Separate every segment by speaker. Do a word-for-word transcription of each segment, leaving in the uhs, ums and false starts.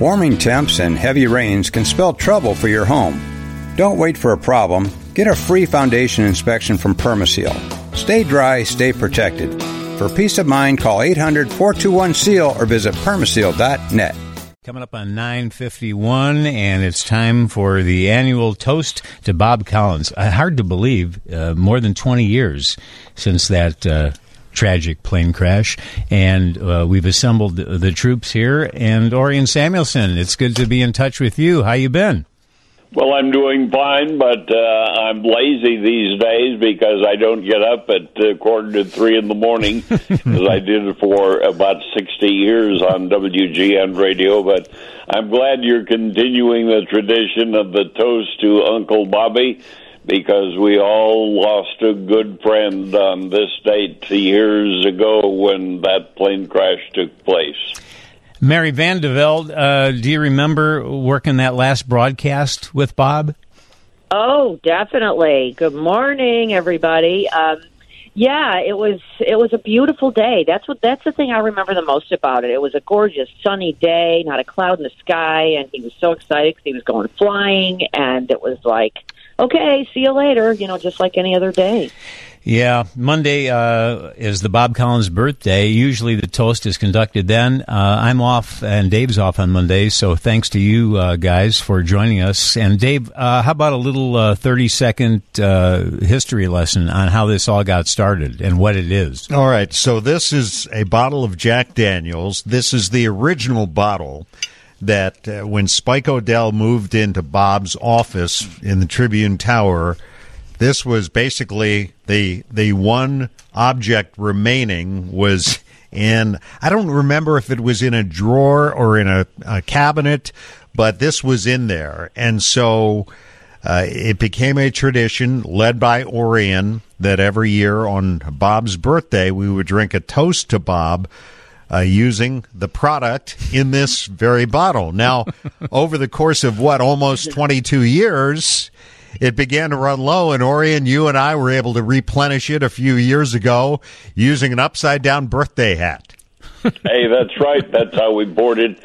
Speaker 1: Warming temps and heavy rains can spell trouble for your home. Don't wait for a problem. Get a free foundation inspection from Permaseal. Stay dry, stay protected. For peace of mind, call eight hundred, four two one, S E A L or visit permaseal dot net.
Speaker 2: Coming up on nine fifty-one, and it's time for the annual toast to Bob Collins. Uh, hard to believe, uh, more than twenty years since that uh, tragic plane crash, and uh, we've assembled the, the troops here. And Orion Samuelson, it's good to be in touch with you. How you been?
Speaker 3: Well, I'm doing fine, but uh, I'm lazy these days because I don't get up at uh, quarter to three in the morning, as I did for about sixty years on W G N radio. But I'm glad you're continuing the tradition of the toast to Uncle Bobby, because we all lost a good friend on this date years ago when that plane crash took place.
Speaker 2: Mary Van de Velde, uh, do you remember working that last broadcast with Bob?
Speaker 4: Oh, definitely. Good morning, everybody. Um, yeah, it was it was a beautiful day. That's what that's the thing I remember the most about it. It was a gorgeous sunny day, not a cloud in the sky, and he was so excited because he was going flying, and it was like, okay, see you later, you know, just like any other day.
Speaker 2: Yeah, Monday uh, is the Bob Collins birthday. Usually the toast is conducted then. Uh, I'm off and Dave's off on Monday, so thanks to you uh, guys for joining us. And Dave, uh, how about a little uh, thirty-second uh, history lesson on how this all got started and what it is?
Speaker 5: All right, so this is a bottle of Jack Daniels. This is the original bottle that uh, when Spike O'Dell moved into Bob's office in the Tribune Tower, this was basically the the one object remaining was in, I don't remember if it was in a drawer or in a, a cabinet, but this was in there. And so uh, it became a tradition led by Orion that every year on Bob's birthday we would drink a toast to Bob Uh, using the product in this very bottle. Now, over the course of, what, almost twenty-two years, it began to run low, and Orion, you and I were able to replenish it a few years ago using an upside-down birthday hat.
Speaker 3: Hey, that's right. That's how we poured it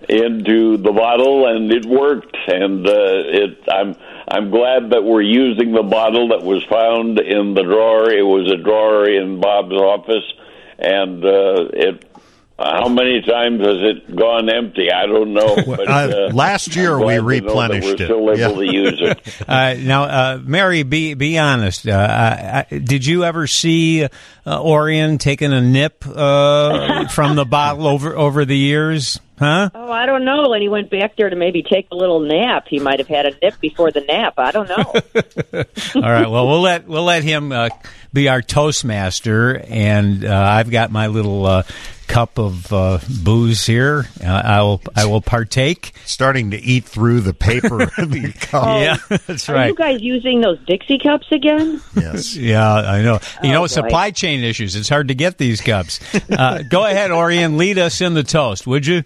Speaker 3: into the bottle, and it worked. And uh, it, I'm I'm glad that we're using the bottle that was found in the drawer. It was a drawer in Bob's office, and uh, it. How many times has it gone empty? I don't know. But,
Speaker 5: uh,
Speaker 3: uh,
Speaker 5: last year we replenished
Speaker 3: it. We're still able
Speaker 5: yeah.
Speaker 3: to use it.
Speaker 2: Uh, now, uh, Mary, be be honest. Uh, I, I, did you ever see uh, Orion taking a nip uh, from the bottle over over the years? Huh?
Speaker 4: Oh, I don't know. When he went back there to maybe take a little nap, he might have had a nip before the nap. I don't know.
Speaker 2: All right. Well, we'll let we'll let him uh, be our Toastmaster, and uh, I've got my little uh, cup of uh, booze here. Uh, I will I will partake.
Speaker 5: Starting to eat through the paper in the cup.
Speaker 4: Oh,
Speaker 2: yeah, that's
Speaker 4: are
Speaker 2: right.
Speaker 4: Are you guys using those Dixie cups again?
Speaker 5: Yes.
Speaker 2: Yeah, I know. You
Speaker 4: oh,
Speaker 2: know,
Speaker 4: boy.
Speaker 2: supply chain issues. It's hard to get these cups. Uh, go ahead, Orion. Lead us in the toast, would you?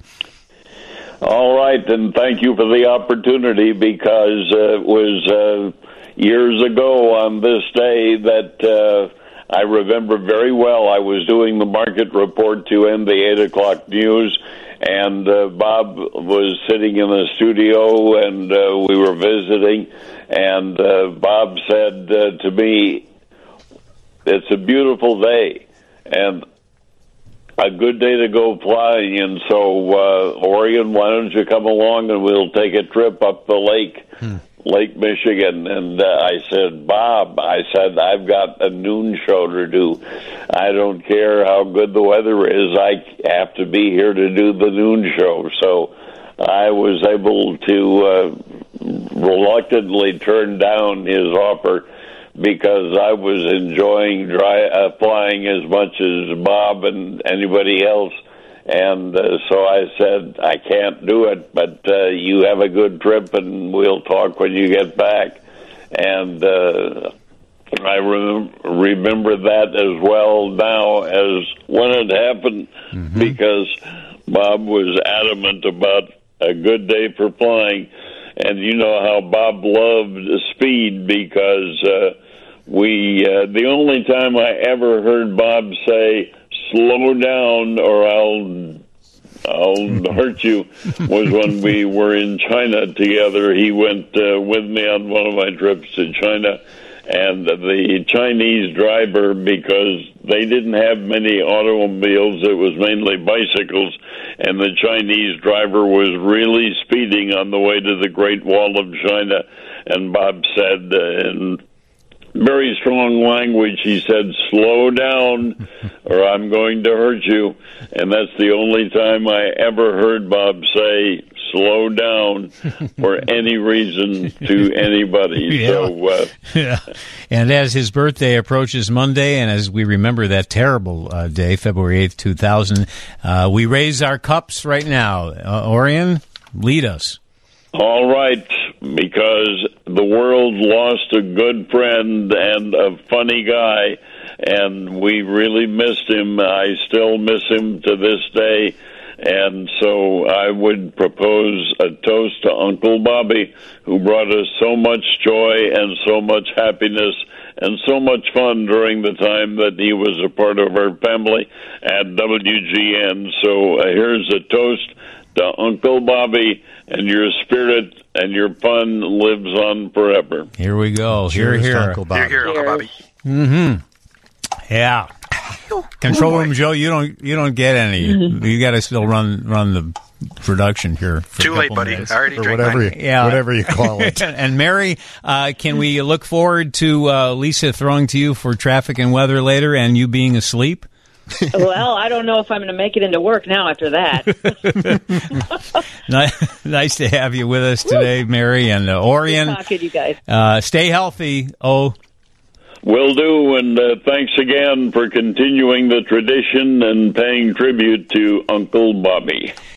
Speaker 3: All right, and thank you for the opportunity, because uh, it was uh, years ago on this day that uh, I remember very well. I was doing the market report to end the eight o'clock news, and uh, Bob was sitting in the studio, and uh, we were visiting, and uh, Bob said uh, to me, "It's a beautiful day, and a good day to go flying, and so, uh, Orion, why don't you come along and we'll take a trip up the lake, hmm. Lake Michigan." And uh, I said, "Bob," I said, "I've got a noon show to do. I don't care how good the weather is. I have to be here to do the noon show." So I was able to uh, reluctantly turn down his offer, because I was enjoying dry, uh, flying as much as Bob and anybody else. And uh, so I said, "I can't do it, but uh, you have a good trip, and we'll talk when you get back." And uh, I rem- remember that as well now as when it happened, mm-hmm. because Bob was adamant about a good day for flying. And you know how Bob loved speed, because uh, we uh, the only time I ever heard Bob say, "Slow down or I'll I'll hurt you was when we were in China together. He went uh, with me on one of my trips to China, and the Chinese driver, because they didn't have many automobiles, it was mainly bicycles, and the Chinese driver was really speeding on the way to the Great Wall of China. And Bob said, uh, in very strong language, he said, "Slow down or I'm going to hurt you." And that's the only time I ever heard Bob say slow down for any reason to anybody.
Speaker 2: Yeah.
Speaker 3: So, uh,
Speaker 2: yeah. And as his birthday approaches Monday, and as we remember that terrible uh, day, February eighth, two thousand, uh, we raise our cups right now. Uh, Orion, lead us.
Speaker 3: all right, because the world lost a good friend and a funny guy, and we really missed him. I still miss him to this day. And so I would propose a toast to Uncle Bobby, who brought us so much joy and so much happiness and so much fun during the time that he was a part of our family at W G N. So uh, here's a toast to Uncle Bobby, and your spirit and your fun lives on forever.
Speaker 2: Here we go. Here,
Speaker 5: Cheers to
Speaker 2: here.
Speaker 5: Uncle Bobby.
Speaker 6: Here, here, Uncle Bobby.
Speaker 2: Mm-hmm. Yeah. Control room Joe, you don't you don't get any. You got to still run run the production here. For
Speaker 6: Too
Speaker 2: a
Speaker 6: late,
Speaker 2: couple
Speaker 6: buddy.
Speaker 2: minutes.
Speaker 6: I already
Speaker 5: Or
Speaker 6: drank
Speaker 5: whatever
Speaker 6: mine.
Speaker 5: you,
Speaker 2: Yeah.
Speaker 5: whatever you call it.
Speaker 2: And Mary, uh, can we look forward to uh, Lisa throwing to you for traffic and weather later, and you being asleep?
Speaker 4: Well, I don't know if I'm going to make it into work now after that.
Speaker 2: Nice to have you with us today, Mary and uh, Orion.
Speaker 4: Good talking to you guys.
Speaker 2: Uh, stay healthy. Oh.
Speaker 3: Will do, and uh, thanks again for continuing the tradition and paying tribute to Uncle Bobby.